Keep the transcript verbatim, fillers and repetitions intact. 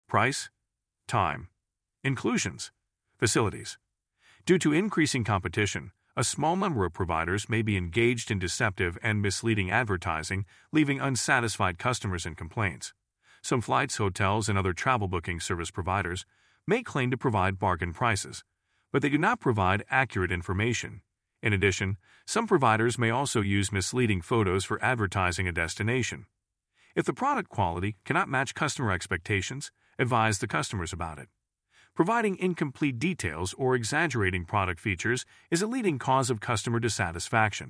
Price, time, inclusions, facilities. Due to increasing competition, a small number of providers may be engaged in deceptive and misleading advertising, leaving unsatisfied customers and complaints. Some flights, hotels, and other travel booking service providers may claim to provide bargain prices, but they do not provide accurate information. In addition, some providers may also use misleading photos for advertising a destination. If the product quality cannot match customer expectations, advise the customers about it. Providing incomplete details or exaggerating product features is a leading cause of customer dissatisfaction.